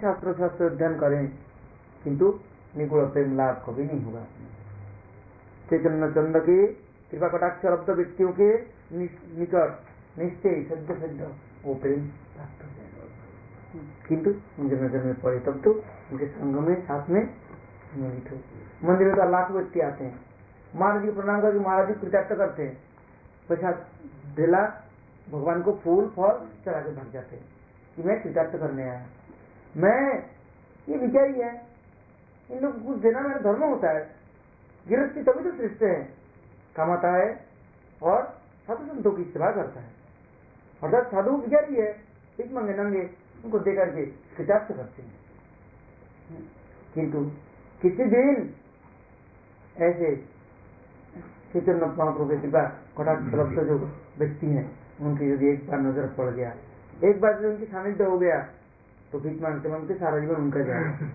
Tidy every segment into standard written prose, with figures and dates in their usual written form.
शास्त्र शास्त्र अध्ययन करें, किंतु निगुण प्रेम लाभ कभी नहीं होगा। चैतन्य चंद्र के कृपा कटाक्ष लब्ध व्यक्तियों के निकट निश्चय सद्य सद्य वो प्रेम प्राप्त हो जाएगा, किंतु नजर में पड़े तब तो उनके संग में साथ में मिलित हो। मंदिर में तो लाख व्यक्ति आते हैं, महाराज जी प्रणाम करके महाराज जी कृतार्थ करते हैं, पश्चात ढेला भगवान को फूल फल चढ़ा के भाग जाते हैं कि मैं कृतार्थ करने आया। मैं ये विचारी है, इन लोग कुछ देना मेरा धर्म होता है। गृहस्थी तभी तो श्रेष्ठ है, कमाता है और साधु संतों की सेवा करता है। अर्थात साधु विचारी है, एक मंगे नंगे उनको दे करके कृतार्थ करते हैं। किंतु किसी दिन ऐसे चैतन्य महाप्रभु की कृपा कटाक्ष लब्ध जो व्यक्ति हैं, उनकी यदि एक बार नजर पड़ गया, एक बार जो उनकी सानिध्य हो गया, तो भीख मांगते मांगते सारा जीवन उनका जाएगा।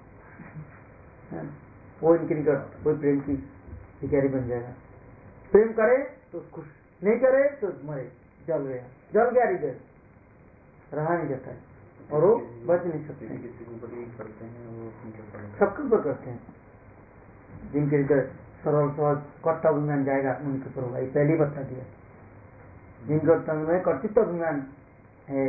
वो इनके निकट कोई प्रेम की भिखारी बन जाएगा। प्रेम करे तो खुश, नहीं करे तो मरे, जल गया हृदय, रहा नहीं जाता है और वो बच नहीं सकते। सबके ऊपर करते हैं, जिनके हृदय सरल सहज कर्तव्य अभिमान जाएगा उनके ऊपर होगा। ये पहले ही बता दिया, जिनके में कर्तृत्व अभिमान है।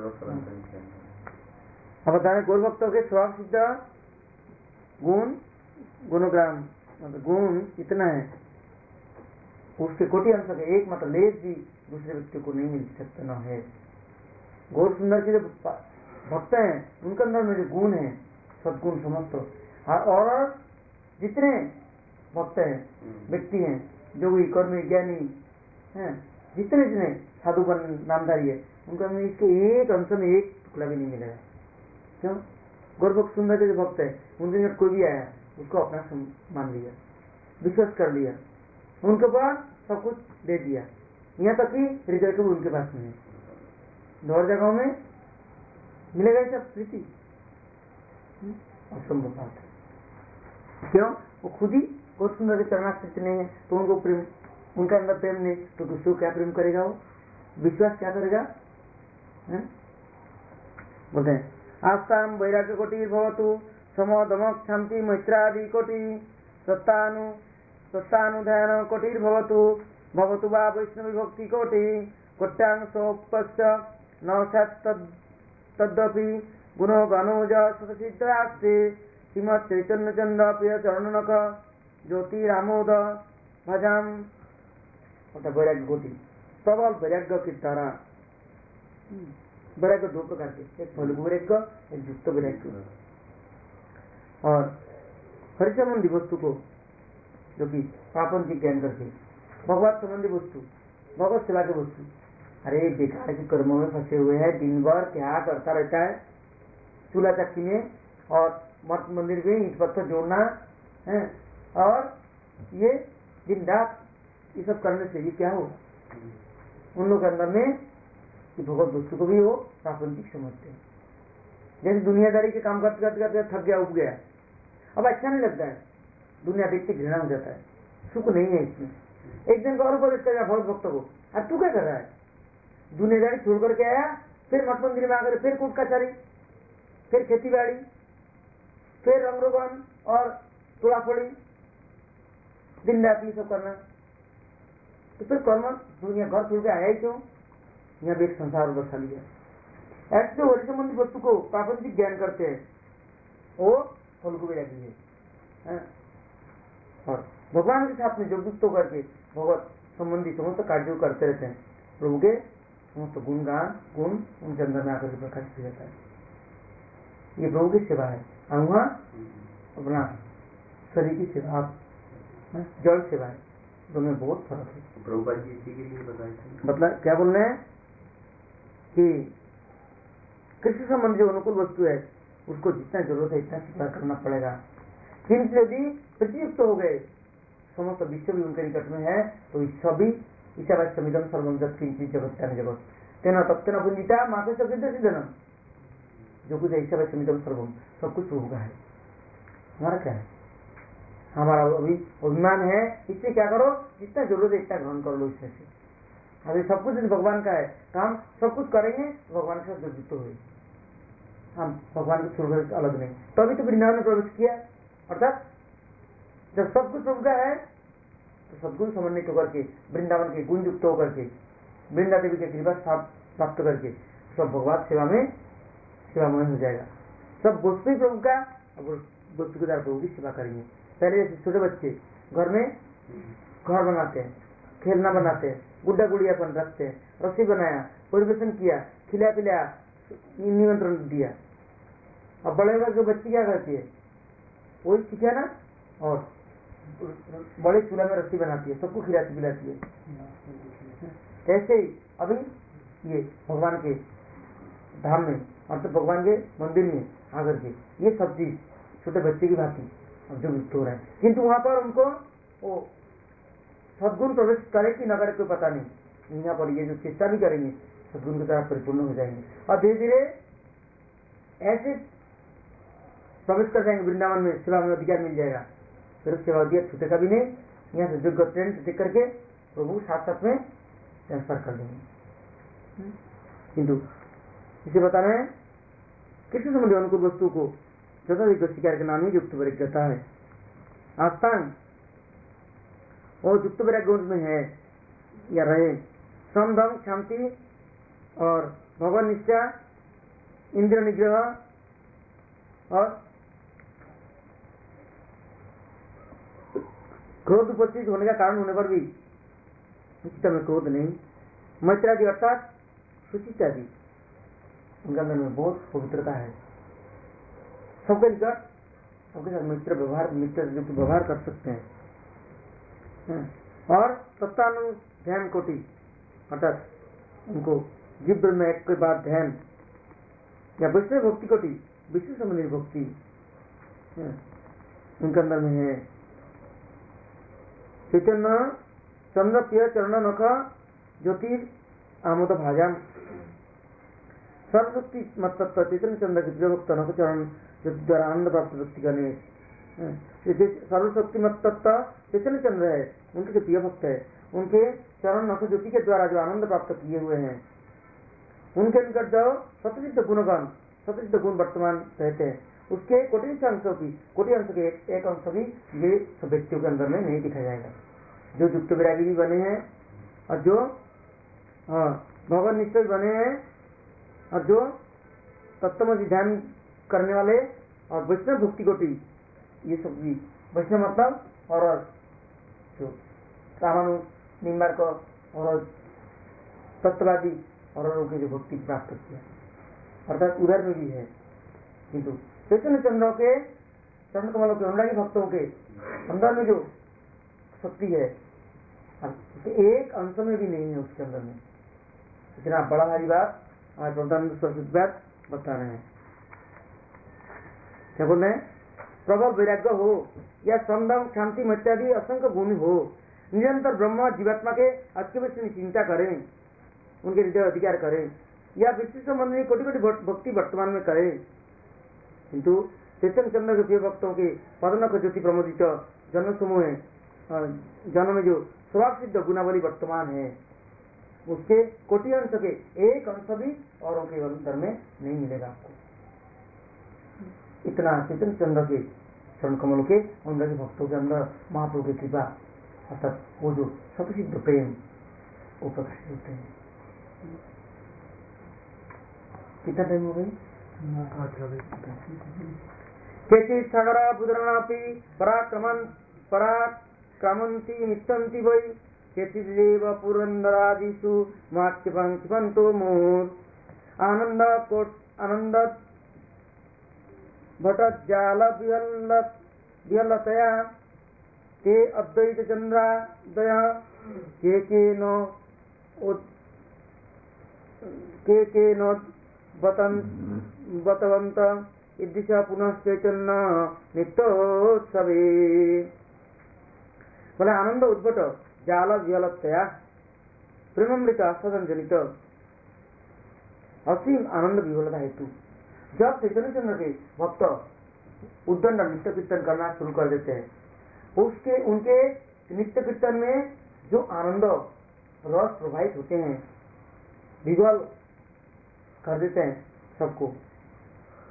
अब बता रहे गौर भक्तों के स्वभाव सिद्ध गुण गुणग्राम, मतलब गुण इतना है, उसके कोटि अंश के एक मतलब लेस भी दूसरे व्यक्ति को नहीं मिल सकता न है। गौर सुंदर के जो भक्त हैं उनके अंदर में जो गुण है, सदगुण समस्त, और जितने भक्त हैं व्यक्ति हैं, जो भी कर्मी ज्ञानी हैं, जितने जितने साधुगण नामधारी है, उनका में इसके एक अंश में एक टुकड़ा भी नहीं मिलेगा। क्यों? गौरभक्त सुंदर के जो भक्त है उनके अंदर कोई भी आया उसको अपना मान लिया, विश्वास कर लिया, उनके पास सब कुछ दे दिया, यहाँ तक कि हृदय को भी उनके पास में है। और जगहों में मिलेगा ऐसा प्रीति? असंभव बात है। क्यों? वो खुद ही गौर सुंदर के चरणाश्रित नहीं है, तो उनको प्रेम, उनका अंदर प्रेम नहीं, तो दूसरों क्या प्रेम करेगा? वो विश्वास क्या करेगा? बोलते हैं आस्ताम वैराग्य कोटि भवतु समोदम क्षांति मैत्रादि कोटि सत्तानुध्यान कोटिर भवतु भवतु वा वैष्णव विभक्ति कोटि कोट्यांशोपश्च न स्यात् तद्दपि गुणो गणोज सतसिद्धास्ते श्रीमत् चैतन्य चंद्र प्रिय चरणनक ज्योतिरामोद भजाम। मतलब वैराग्य कोटि, प्रबल वैराग्य की तरह। वैराग्य दो प्रकार के, एक फलगु वैराग्य, एक युक्त वैराग्य। और हरि संबंधी वस्तु को, जो कि प्रापंचिक ज्ञान करके, भगवत संबंधी वस्तु, भगवत सेवा की वस्तु, अरे बेकार के कर्मों में फंसे हुए हैं, दिन भर क्या करता रहता है, चूल्हा चक्की में और मठ मंदिर में ईंट पत्थर जोड़ना है, और ये दिन रात ये सब करने से ये क्या हो? उन लोग के अंदर में कि भगवत वस्तु को भी वो प्रापंचिक समझते हैं। जैसे दुनियादारी के काम करते करते करते थक गया, उब गया, अब अच्छा नहीं लगता है, दुनिया देखते घृणा हो जाता है, सुख नहीं है इसमें। एक दिन गौरव उपदेश करेगा भगवत भक्त को, अब तू क्या कर रहा है? दुनियादारी छोड़ करके आया, फिर मठ मंदिर में आकर फिर कूट कचारी, फिर खेती बाड़ी, फिर रंग रोगन और तोड़ाफोड़ी, दिन रात ये सब करना, तो फिर कर्म दुनिया घर छोड़ के आया ही क्यों? यहाँ भी एक संसार बसा लिया। ऐसे जो हरि संबंधी वस्तु को प्रापंचिक ज्ञान करते हैं वो फलगु वैरागी है। और भगवान के साथ में जो युक्त होकर के भगवत संबंधी समस्त कार्यों करते रहते हैं, प्रभु के समस्त गुणगान गुण उनके अंदर में आकर प्रकाशित हो जाता है। ये प्रभु की सेवा है। और वहाँ अपना शरीर की सेवा, जड़ सेवा है, दोनों में बहुत फर्क है। प्रभुपाद जी इसी के लिए बताए थे। मतलब क्या बोल रहे हैं कि कृष्ण संबंधी जो अनुकूल वस्तु है उसको जितना जरूरत है इतना स्वीकार करना पड़ेगा। किंतु यदि प्रतियुक्त हो गए, समस्त विश्व भी उनके निकट में है, तो सभी ईशावास्यमिदं सर्वं जत् किंचित् जगत्यानि जगत् तेन तत्तेन पुंजिता माते च सिद्धसिद्धनम्। जो कुछ ईशावास्यमिदं सर्वं, सब कुछ होगा है। हमारा क्या है? हमारा अभी अभिमान है, इससे क्या करो, जितना जरूरत है इतना ग्रहण कर लो। इससे अभी सब कुछ भगवान का है, काम सब कुछ करेंगे भगवान के साथ जुड़ते हुए। हम भगवान को छोड़कर से अलग नहीं, तभी तो वृंदावन में प्रवेश किया। अर्थात जब सब कुछ प्रभु का है तो सद्गुण समन्वित होकर के, वृंदावन के गुण युक्त होकर के, वृंदा देवी के कृपा प्राप्त करके सब भगवान सेवामय हो जाएगा। सब वस्तु प्रभु का, वस्तु के द्वारा प्रभु की सेवा करेंगे। पहले जैसे छोटे बच्चे घर में घर बनाते हैं, खेलना बनाते हैं, गुड्डा गुड़ियापन रखते हैं, रस्सी बनाया, परिवेशन किया, खिला पिलाया, निमंत्रण दिया। अब बड़े होकर के बच्ची क्या करती है, वही सीखा ना, और बड़े चूल्हा में रस्सी बनाती है, सबको खिलाती पिलाती है। ऐसे ही अभी ये भगवान के धाम में और तो भगवान के मंदिर में आकर के ये सब चीज छोटे बच्चे की भांति अब जो युक्त हो रहा है, किंतु वहां पर उनको वो सद्गुण प्रवेश करे कि न करे कोई पता नहीं। यहाँ पर ये जो चेष्टा भी करेंगे सद्गुण की तरह परिपूर्ण हो जाएंगे और धीरे धीरे ऐसे प्रवेश कर जाएंगे वृंदावन में, सेवा में अधिकार मिल जाएगा। फिर सेवा अधिकार छूटेगा भी नहीं, यहाँ से जो ट्रेन से देख करके प्रभु साथ साथ में ट्रांसफर कर देंगे। किंतु इसे बता रहे हैं कृष्ण संबंधी अनुकूल वस्तु को जगह शिकार के नाम ही युक्त वैराग्यता है। आस्थान और युक्त वैराग्य में है या रहे सम धम शांति और भगवान निष्ठा, इंद्र निग्रह और क्रोध उपस्थित होने का कारण होने पर भी चित्त में क्रोध नहीं, मैत्रादि अर्थात सुचितादि उनके अंदर में बहुत पवित्रता है। सबके निकट सबके साथ मित्र व्यवहार कर सकते हैं। और तत्वानु ध्यान कोटि अर्थात उनको जीव में एक के बाद ध्यान या वैष्णव भक्ति कोटि, विष्णु संबंधी भक्ति उनके अंदर में है। चैतन्य चंद्र प्रिय चरण नख ज्योतिर आमोद भाजाम सर्वशक्ति मत तत्व चैतन्य चंद्र के प्रिय भक्त नख चरण ज्योति द्वारा आनंद प्राप्त व्यक्ति करने सर्वशक्ति मत तत्व चैतन्य चंद्र है, उनके जो प्रिय भक्त है, उनके चरण नख ज्योति के द्वारा जो आनंद प्राप्त किए हुए हैं, उनके निकट जो सतसिद्ध गुणगण सतसिद्ध गुण वर्तमान रहते हैं, उसके कोटि अंशों की कोटि अंश के एक अंश भी ये सब व्यक्तियों के अंदर में नहीं दिखा जाएगा। जो युक्त वैरागी भी बने हैं और जो भगवान निष्ठ भी बने हैं और जो तत्वमसी ध्यान करने वाले और वैष्णव भक्ति कोटि, ये सब भी वैष्णव मतलब और जो सामानु निम्बार्क और तत्ववादी और उनकी जो भक्ति प्राप्त किया अर्थात उधर में भी है। किंतु चैतन्य चंद्रों के चरण कमलों के अनुरागी भक्तों के अंदर में जो शक्ति है एक अंश में भी नहीं है उसके अंदर में। इतना बड़ा भारी बात आज प्रधानमंत्री बात बता रहे हैं। क्या बोल रहे हैं? प्रबल वैराग्य हो या समदम शांति इत्यादि असंख्य गुण हो, निरंतर ब्रह्म जीवात्मा के अच्छे विषय चिंता करें, उनके हृदय अधिकार करें या विशिष्ट संबंधी कोटि कोटि भक्ति वर्तमान में करें, किंतु चैतन्य चंद्र के प्रिय भक्तों के पदनक ज्योति प्रमोदित जन्म समूह है, जन्म में जो स्वभाव सिद्ध गुणावली वर्तमान है, उसके कोटि अंश के एक अंश भी और उनके अंतर में नहीं मिलेगा आपको। इतना चैतन्य चंद्र के चरण कमलों के उनके भक्तों के अंदर महाप्रभु की कृपा अर्थात वो जो सतसिद्ध प्रेम वो प्रकाशित होते हैं। कितना टाइम हो गई? केचित् सागरा बुधरणापि पराक्रमन्ति मिच्छन्ति वै, केचिदेव पुरन्दरादिषु माक्षिपन्तो मुहुः आनन्द भटज्जाल विहलतया ते अद्वैत चन्द्रादय के नो बतवंत ईदृशा पुनः चैतन्य नित्योत्सवे। बोले आनंद उद्भट जाल विहलतया प्रेमामृत आस्वादन जनित असीम आनंद विहलता हेतु जब चैतन्य चंद्र के भक्त उद्दंड नित्य कीर्तन करना शुरू कर देते हैं, उसके उनके नित्य कीर्तन में जो आनंद रस प्रवाहित होते हैं, विवल कर देते हैं सबको,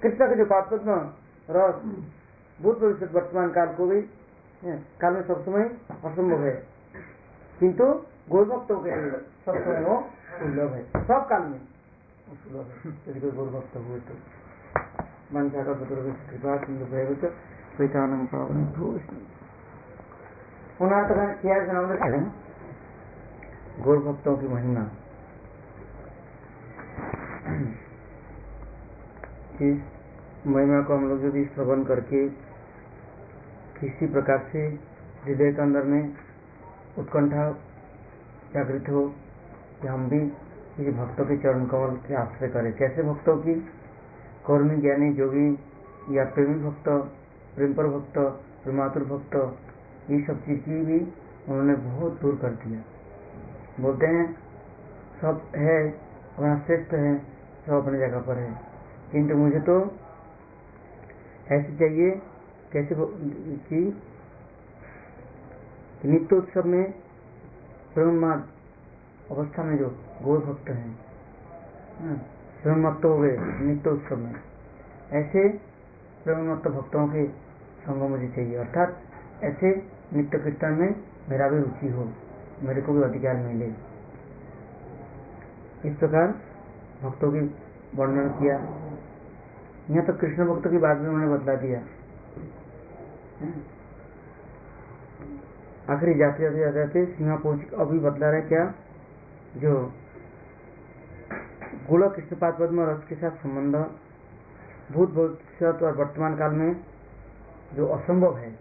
कृष्ण के जो पादपद्म रस भूत भविष्य वर्तमान काल को भी काल में सब समय असंभव है, किंतु गौर भक्तों के लिए सब समय वो सुलभ है, सब काल में सुलभ है। यदि कोई गौर भक्त हुए तो मंशा का कृपा सिंधु पैतानम पावन गौर भक्तों की महिमा। इस महिमा को हम लोग यदि श्रवण करके किसी प्रकार से हृदय के अंदर में उत्कंठा जागृत हो कि हम भी किसी भक्तों के चरण कमल के आश्रय करें। कैसे भक्तों की? कर्मी, ज्ञानी, जोगी या प्रेमी भक्त, प्रेम पर भक्त, प्रेमातुर भक्त, ये सब चीज की भी उन्होंने बहुत दूर कर दिया। बोलते हैं सब है अपना श्रेष्ठ है, सब अपनी जगह पर है, किंतु मुझे तो ऐसे चाहिए कैसे कि नित्य उत्सव में ब्रह्माद अवस्था में जो गौर भक्त हैं, ब्रह्मत्व हो गए नित्य उत्सव में, ऐसे ब्रह्मत्व भक्तों के संग मुझे चाहिए। अर्थात ऐसे नित्य कीर्तन में मेरा भी रुचि हो, मेरे को भी अधिकार मिले। इस प्रकार भक्तों की वर्णन किया। यहाँ तो कृष्ण भक्त की बात भी उन्होंने बतला दिया। आखिरी जाते जाते जाते सीमा पहुंच अभी बतला रहे क्या, जो गुण कृष्णपाद पद्म रस के साथ संबंध भूत भविष्यत और वर्तमान काल में जो असंभव है,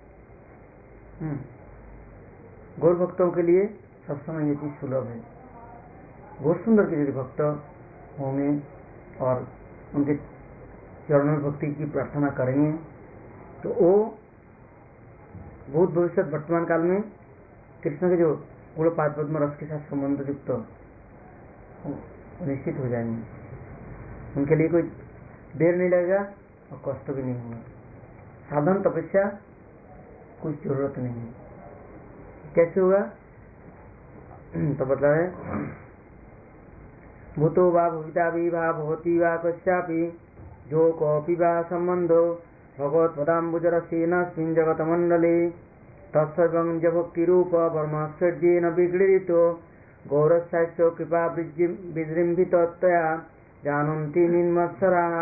गौर भक्तों के लिए सब समय ये चीज सुलभ है। गौर सुंदर के यदि भक्त होंगे और उनके चरणों में भक्ति की प्रार्थना करेंगे तो वो भूत भविष्य वर्तमान काल में कृष्ण के जो गुण पाद पद्म रस के साथ संबंध युक्त निश्चित हो जाएंगे। उनके लिए कोई देर नहीं लगेगा और कष्ट भी नहीं होगा। साधन तपस्या कुछ जरूरत नहीं है। कैसे होगा तो बता रहे, भूतो वा भविता भी वा भवती वा कस्यापि जो कोऽपि वा संबंधो भगवत्पदाम्बुजरसेनस्मिन् जगतमण्डले तत्सर्वं जभक्तिरूप वर्माश्चर्येण विगृहीतो गौरस्यास्य कृपा विजृम्भिततया जानन्ति निर्मत्सराः।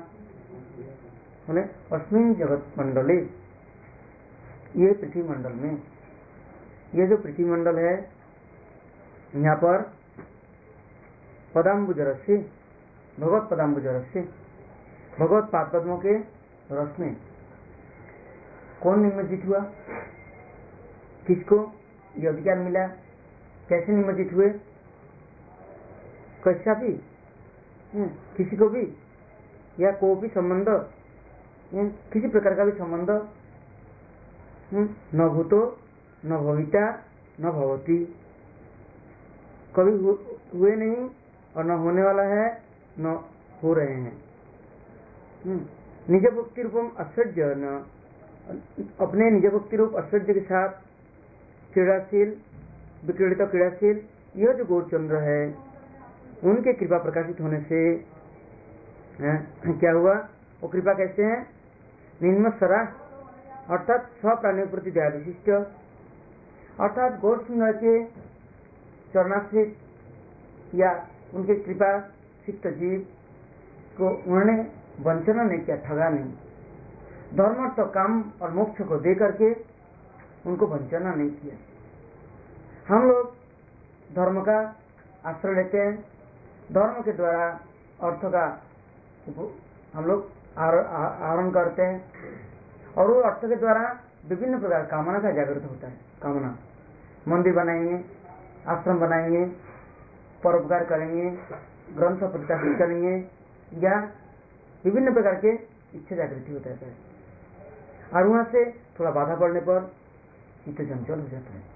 अस्मिन् जगत मंडले, ये पृथ्वी मंडल में, ये जो पृथ्वी मंडल है यहाँ पर पदाम्बुजरस्य भगवत पदाम्बुजरस्य भगवत पाद पद्मों के रस में कौन निमज्जित हुआ, किसको ये अधिकार मिला, कैसे निमज्जित हुए? कैसा भी किसी को भी या कोई भी संबंध, किसी प्रकार का भी संबंध न भूतो न भविता न भवती, कभी हुए नहीं और न होने वाला है न हो रहे हैं। निज भक्ति रूपम ऐश्वर्य, न अपने निज भक्ति रूप ऐश्वर्य के साथ क्रीड़ाशील विक्रीडित क्रीड़ाशील यह जो गौरचंद्र है, उनके कृपा प्रकाशित होने से क्या हुआ? वो कृपा कैसे है? निर्मत्सरा, अर्थात स्वप्राणियों प्रति दया विशिष्ट, अर्थात गौर सुंदर के चरणाश्रित या उनके कृपा सिक्त जीव को उन्होंने वंचना नहीं किया, ठगा नहीं। धर्म तो काम और मोक्ष को दे करके उनको वंचना नहीं किया। हम लोग धर्म का आश्रय लेते हैं, धर्म के द्वारा अर्थ का हम लोग आहरण करते हैं और वो अर्थ के द्वारा विभिन्न प्रकार कामना का जागृत होता है। कामना, मंदिर बनाएंगे, आश्रम बनाएंगे, परोपकार करेंगे, ग्रंथ प्रकाशित करेंगे या विभिन्न प्रकार के इच्छा जागृति होता है और वहां से थोड़ा बाधा पड़ने पर चित्त चंचल हो जाता है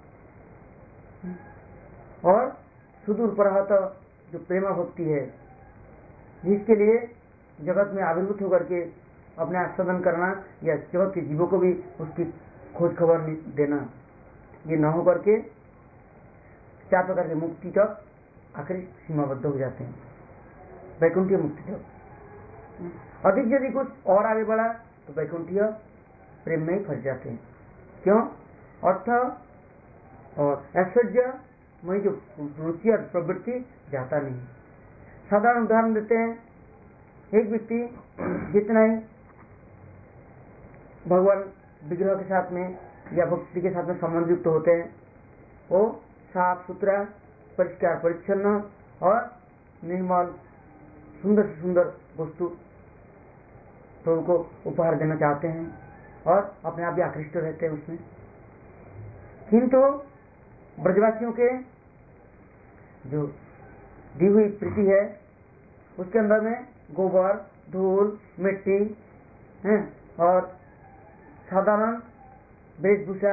और सुदूर परहत जो प्रेमा भक्ति है, जिसके लिए जगत में आविर्भूत होकर के अपने आस्वादन करना या जगत के जीवों को भी उसकी खोज खबर देना, ये न हो करके चार प्रकार की मुक्ति तक आखिर सीमाबद्ध हो जाते हैं, वैकुंठीय मुक्ति तक। अधिक यदि कुछ और आगे बढ़ा तो वैकुंठीय प्रेम में ही फंस जाते हैं। क्यों? अर्थ और ऐश्वर्य में जो रुचि और प्रवृत्ति जाता नहीं। साधारण उदाहरण देते हैं, एक व्यक्ति जितना ही भगवान विग्रह के साथ में या भक्ति के साथ में संबंध युक्त होते हैं, वो साफ सुथरा, परिष्कार परिच्छन्न और निर्मल सुंदर से सुंदर वस्तु प्रभु को उपहार देना चाहते हैं और अपने आप भी आकृष्ट रहते हैं उसमें। किंतु ब्रजवासियों के जो दी हुई प्रीति है उसके अंदर में गोबर, धूल, मिट्टी और साधारण वेशभूषा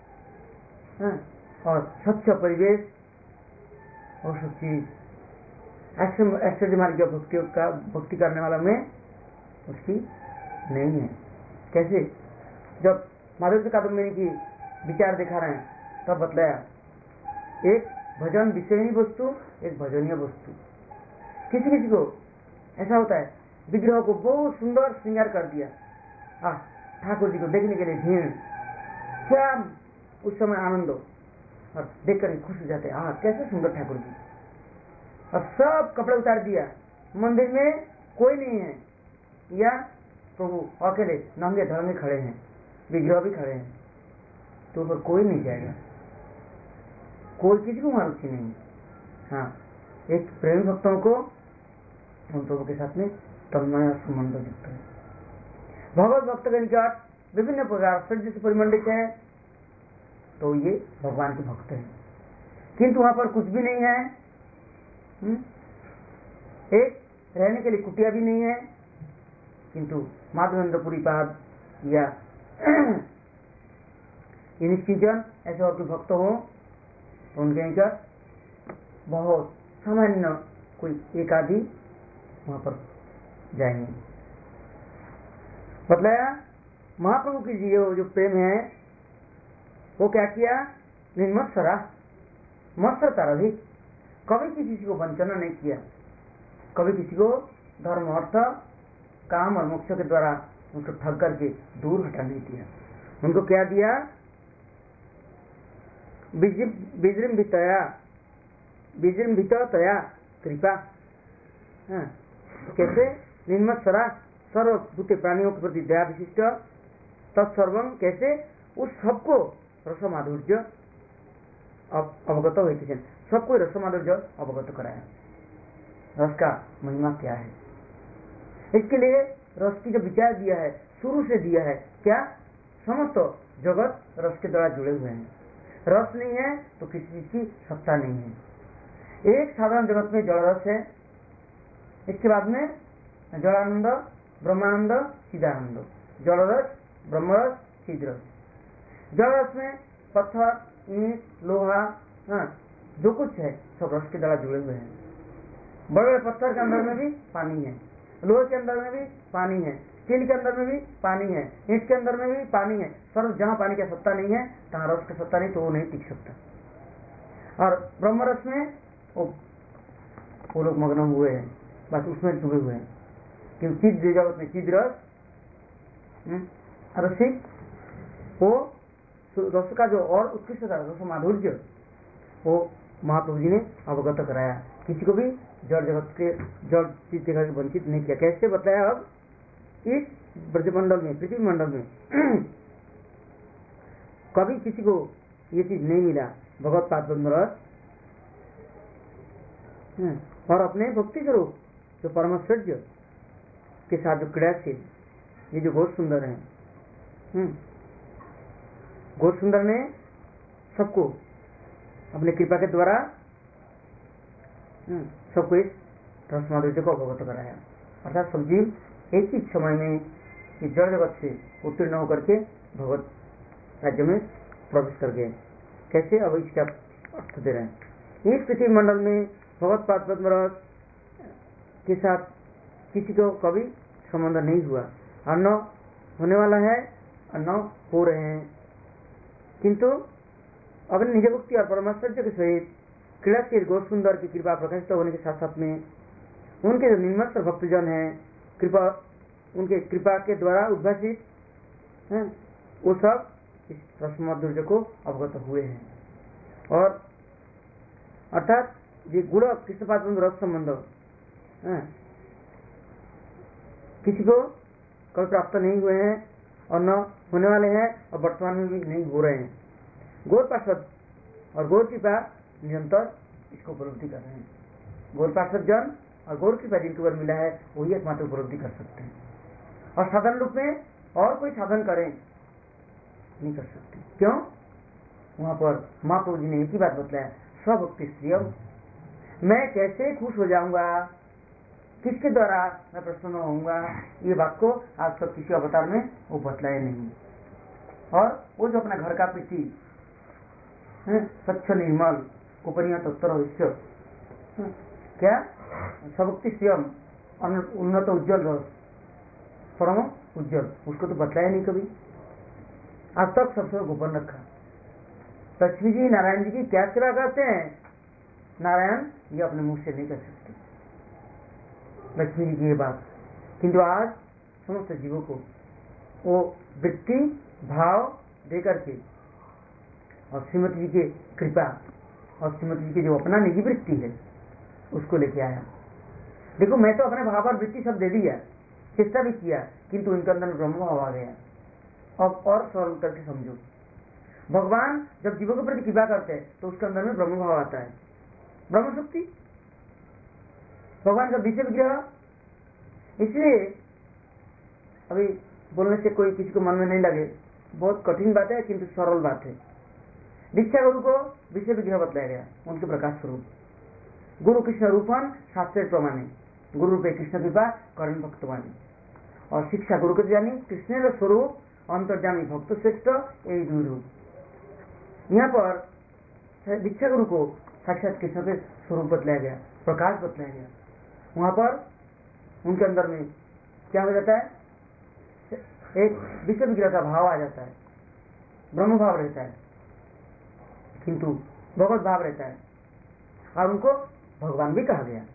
और स्वच्छ परिवेश और सब चीज ऐश्वर्य मार्ग भक्ति करने वाला में उसकी नहीं है। कैसे? जब माधुर्य कादम्बिनी की विचार दिखा रहे हैं तब बतलाया, एक भजन विषयनी वस्तु, एक भजनीय वस्तु। किसी किसी को ऐसा होता है, विग्रह को बहुत सुंदर श्रृंगार कर दिया, ठाकुर जी को देखने के लिए भीड़, क्या उस समय आनंद हो और देख कर खुश हो जाते हैं, कैसे सुंदर ठाकुर जी। और सब कपड़े उतार दिया, मंदिर में कोई नहीं है या प्रभु अकेले नंगे धड़ंगे खड़े हैं, विग्रह भी खड़े हैं, तो पर कोई नहीं जाएगा, कोई किसी को वहां रुचि नहीं। हाँ, एक प्रेमी भक्तों को उन प्रभु के साथ में तन्मय संबंध युक्त है। भगवत भक्त का निकट विभिन्न प्रकार सज्ज से परिमंडित है, तो ये भगवान के भक्त हैं। किंतु वहां पर कुछ भी नहीं है, एक रहने के लिए कुटिया भी नहीं है। किंतु माधवेंद्रपुरी पाद या निश्चिंतन ऐसे और कोई भक्त हो तो उनके निकट बहुत सामान्य कोई एक आदि वहां पर जाएंगे। बतलाया महाप्रभु की जो प्रेम है वो क्या किया? निर्मत्सरा, मत्सरता रही, कभी किसी को वंचना नहीं किया, कभी किसी को धर्म अर्थ काम और मोक्ष के द्वारा उनको ठग करके दूर हटा नहीं दिया। उनको क्या दिया? विजृंभितया कृपा। कैसे? निर्मत्सरा, सर्वभूत प्राणियों के प्रति दया विशिष्ट, तत्सर्वम, कैसे? उस सबको रस माधुर्य अवगत हुए, सबको रस माधुर्य अवगत कराया। रस का महिमा क्या है, इसके लिए रस की जो विचार दिया है, शुरू से दिया है क्या? समस्त जगत रस के द्वारा जुड़े हुए हैं। रस नहीं है तो किसी चीज की सत्ता नहीं है। एक साधारण जगत में जड़ रस है, इसके बाद में जड़ानंद, ब्रह्मानंद, चिदानंद, जड़ रस, ब्रह्म रस, चिद रस। जड़ रस में पत्थर, ईंट, लोहा, जो कुछ है सब रस के द्वारा जुड़े हुए हैं। बड़े बड़े पत्थर के अंदर में भी पानी है, लोहे के अंदर में भी पानी है, स्टील के अंदर में भी पानी है, ईंट के अंदर में भी पानी है। सर्व जहां पानी की सत्ता नहीं है तहां रस की सत्ता नहीं, तो वो नहीं टिक सकता। और ब्रह्म रस में वो लोग मग्न हुए हैं, बस उसमें डूबे हुए हैं। क्योंकि चिद जगत में चिद रस रसिक, वो रस का जो और उत्कृष्ट था, रस माधुर्य, वो महाप्रभु जी ने अवगत कराया। किसी को भी जड़ जगत के जड़ चीज देखा के वंचित नहीं किया। कैसे बताया? अब इस ब्रजमंडल में, पृथ्वी मंडल में कभी किसी को ये चीज नहीं मिला, भगवत पाद रस और अपने भक्ति स्वरूप जो परमाश्चर्य के साथ जो क्रियाशील, ये जो गौर सुंदर है, गौर सुंदर ने सबको अपने कृपा के द्वारा सबको इस रस माधुर्य को अवगत कराया। अर्थात सब जीव एक ही समय में इस जड़ जगत से उत्तीर्ण होकर के भगवत राज्य में प्रवेश कर गए। कैसे? अब इसका अर्थ दे रहे हैं। इस पृथ्वी मंडल में भगवत पाद पद्म रस के साथ किसी को कभी संबंध नहीं हुआ, और न होने वाला है और न हो रहे हैं। किंतु अपने निज भक्ति और परमाश्चर्य के सहित क्रीड़ाशील गौर सुंदर की कृपा प्रकाशित होने के साथ साथ में उनके जो निर्मत्सर भक्तजन हैं कृपा, उनके कृपा के द्वारा उद्भाषित हैं, वो सब इस रसमाधुर्य को अवगत हुए हैं। और अर्थात ये गुण कृष्णपाद रस संबंध किसी को कभी प्राप्त नहीं हुए हैं और न होने वाले हैं और वर्तमान में भी नहीं हो रहे हैं। गौर पार्षद और गौर कृपा निरंतर इसको उपलब्धि कर रहे हैं। गौर पार्षद जन और गौर कृपा जिनको वर मिला है वही एकमात्र उपलब्धि कर सकते हैं, और साधारण रूप में और कोई साधन करें नहीं कर सकते। क्यों? वहां पर महाप्रभु जी ने एक ही बात बतलाया, स्वभक्ति श्रियम। मैं कैसे खुश हो जाऊंगा, किसके द्वारा मैं प्रसन्न होऊंगा, ये बात को आज तक किसी अवतार में वो बतलाए नहीं। और वो जो अपना घर का प्रीति स्वच्छ निर्मल गोपनीय तत्पर क्या स्वभक्ति स्वयं उन्नत उज्जवल रस परम उज्जवल, उसको तो बतलाया नहीं कभी, आज तक सबसे गोपन रखा। लक्ष्मी जी नारायण जी की क्या सेवा करते हैं, नारायण ये अपने मुंह से नहीं कर सकते लक्ष्मी जी की ये बात, किंतु आज समस्त जीवों को वो वृत्ति भाव देकर के और श्रीमती जी के कृपा और श्रीमती जी की जो अपना निजी वृत्ति है उसको लेके आया। देखो मैं तो अपने भाव और वृत्ति सब दे दिया, चेष्टा भी किया, किंतु इनके अंदर ब्रह्म भाव आ गया। अब और सरल करके समझो, भगवान जब जीवों के प्रति कृपा करते हैं तो उसके अंदर में ब्रह्म भाव आता है, ब्रह्म शक्ति, भगवान का विषय विग्रह। इसलिए अभी बोलने से कोई किसी को मन में नहीं लगे, बहुत कठिन बात है किंतु सरल बात है। दीक्षा गुरु को विषय विग्रह बतलाया गया, उनके प्रकाश स्वरूप गुरु कृष्ण रूपन शास्त्र प्रमाणे, गुरु रूपे कृष्ण कृपा करण भक्तवाणी। और शिक्षा गुरु के जानी कृष्ण स्वरूप अंतर्जामी भक्त श्रेष्ठ यही दुई रूप। यहाँ पर दीक्षा गुरु को साक्षात कृष्ण के स्वरूप बतलाया गया, प्रकाश बतलाया गया। वहां पर उनके अंदर में क्या हो जाता है, एक विषय विग्रह का भाव आ जाता है, ब्रह्म भाव रहता है, किंतु भगवत भाव रहता है, और उनको भगवान भी कहा गया।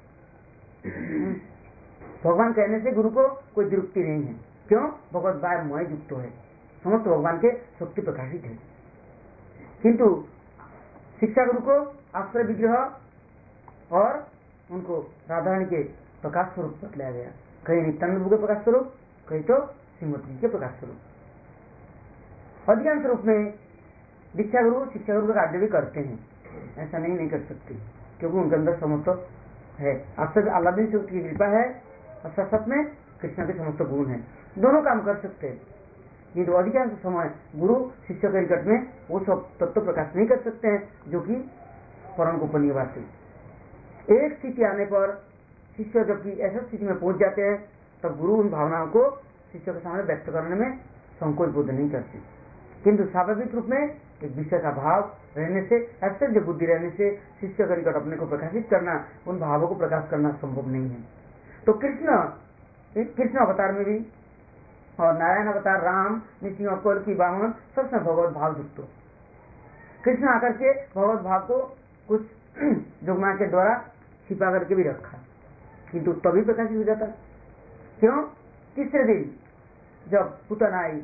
भगवान कहने से गुरु को कोई विरुक्ति नहीं है, क्यों? भगवत भाव मय युक्त है, समस्त भगवान के शक्ति प्रकाशित है। किंतु शिक्षा गुरु को आश्रय विग्रह और उनको राधारानी के प्रकाश स्वरूप बतलाया गया, कहीं नित्यानंद के प्रकाश स्वरूप, कहीं तो श्रीमती जी के प्रकाश स्वरूप। अधिकांश रूप में दीक्षा गुरु शिक्षा गुरु का कार्य भी करते हैं, ऐसा नहीं कर सकते, क्योंकि उनके अंदर समस्त है, अक्षर अल्लादीन से उसकी कृपा है और सत में कृष्ण के समस्त गुण है, दोनों काम कर सकते हैं। ये तो अधिकांश समय गुरु शिष्य के निकट में वो सब तत्व प्रकाश नहीं कर सकते हैं जो कि परम गोपनीय बात है। एक स्थिति आने पर शिष्य जबकि ऐसा स्थिति में पहुंच जाते हैं तब गुरु उन भावनाओं को शिष्य के सामने व्यक्त करने में संकोच बोध नहीं करते, किंतु स्वाभाविक रूप में एक विषय का भाव रहने से, ऐश्वर्य बुद्धि रहने से शिष्य के निकट अपने को प्रकाशित करना, उन भावों को प्रकाश करना संभव नहीं है। तो कृष्ण अवतार में भी और नारायण अवतार राम, नृसिंह अक्बर की वामन सबसे भगवत भाव युक्त। कृष्ण आकर के भगवत भाव को कुछ जोगमा के द्वारा छिपा करके भी रखा, किंतु तभी प्रकाशित हो जाता। क्यों? तीसरे दिन जब पुतना आई,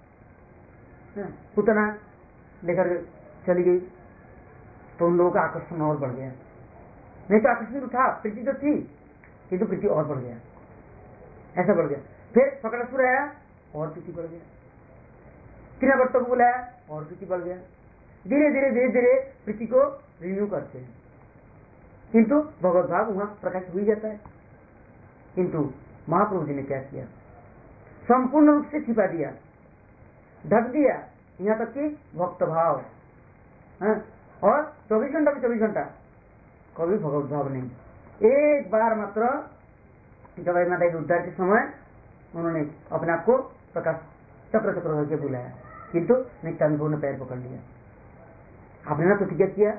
पुतना लेकर चली गई तो उन लोगों का आकर्षण और बढ़ गया। नहीं तो आकर्षण था, प्रीति तो थी, किंतु प्रीति और बढ़ गया, ऐसा बढ़ गया। फिर सकलासुर आया और प्रीति बढ़ गया, किरावट को बुलाया और प्रीति बढ़ गया। धीरे धीरे धीरे धीरे प्रीति को रिन्यू करते हैं, किंतु भगवत भाव वहां प्रकाश हो ही जाता है। किंतु महाप्रभु जी ने क्या किया, संपूर्ण रूप से छिपा दिया, ढक दिया, यहाँ तक कि भक्त भाव और 24 घंटा में 24 घंटा कभी भगवत भाव नहीं। एक बार मात्र जगह माता के उद्धार के समय उन्होंने अपने आप को प्रकाश चक्र चक्र होकर बुलाया, किंतु नित्यानंद ने पैर पकड़ लिया। आपने ना प्रतिज्ञा किया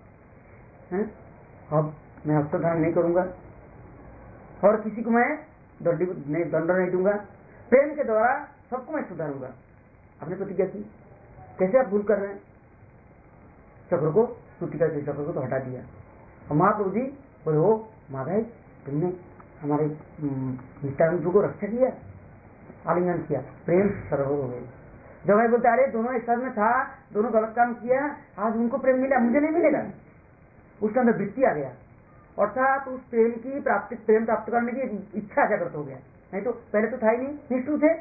अब मैं हस्तधारण नहीं करूंगा और किसी को मैं दंड नहीं दूंगा, प्रेम के द्वारा सबको मैं सुधारूंगा। आपने प्रतिज्ञा की, कैसे आप भूल कर रहे हैं? चक्र को सूतिका के चक्र को तो हटा दिया। और महाप्रभु जी बोले, हो माधव तुमने हमारे नित्यानंद को रक्षा किया, आलिंगन किया, प्रेम सरोवर हो गए। जब भाई बोलते अरे दोनों एक साथ में था, दोनों गलत काम किया, आज उनको प्रेम मिला, मुझे नहीं मिलेगा, उसके अंदर वृत्ति आ गया, अर्थात उस प्रेम प्राप्त करने की इच्छा जागृत हो गया। नहीं तो पहले तो था ही नहीं, निष्ठुर थे।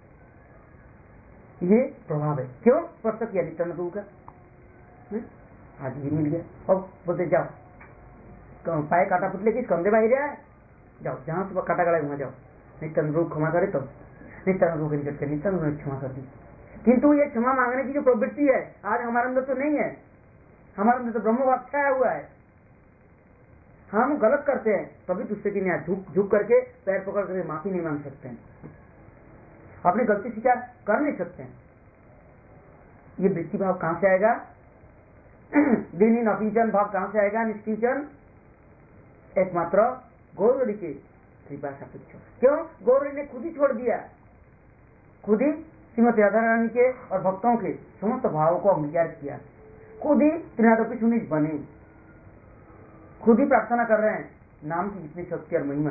ये प्रभाव है। क्यों स्पर्श किया नित्यानंद का, आज ये मिल गया। अब बोलते जाओ पाए काटा पुतले की कंधे बाहर आए, जाओ जहां से काटा गड़ा वहां जाओ, नित्यानंद क्षमा करे तब नित्यानंद को निकट कर नित्यानंद ने क्षमा कर दी। किंतु ये क्षमा मांगने की जो प्रवृत्ति है आज हमारे अंदर तो नहीं है, हमारे अंदर तो ब्रह्मभाव छाया हुआ है। हम गलत करते हैं तभी दूसरे की न्याय झुक करके पैर पकड़ करके माफी नहीं मांग सकते हैं, अपनी गलती स्वीकार कर नहीं सकते हैं। ये वृत्ति भाव कहां से आएगा? दीनी नकिंचन भाव कहां से आएगा? निष्किंचन एकमात्र गौरवरी के कृपा सापेक्ष। क्यों? गौरवरी ने खुद ही छोड़ दिया, खुद ही श्रीमती राधा रानी के और भक्तों के समस्त भावों को अंगीकार किया, खुद ही त्रिनादपि सुनिज बने, खुद ही प्रार्थना कर रहे हैं नाम की जितनी शक्ति और महिमा,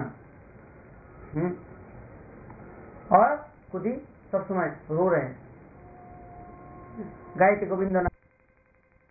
और खुद ही सब समय रो रहे हैं, गायत्री गोविंद